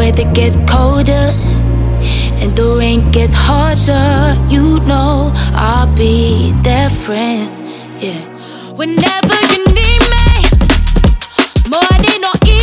weather gets colder and the rain gets harsher, you know I'll be there, friend. Yeah. Whenever you need me, morning or evening,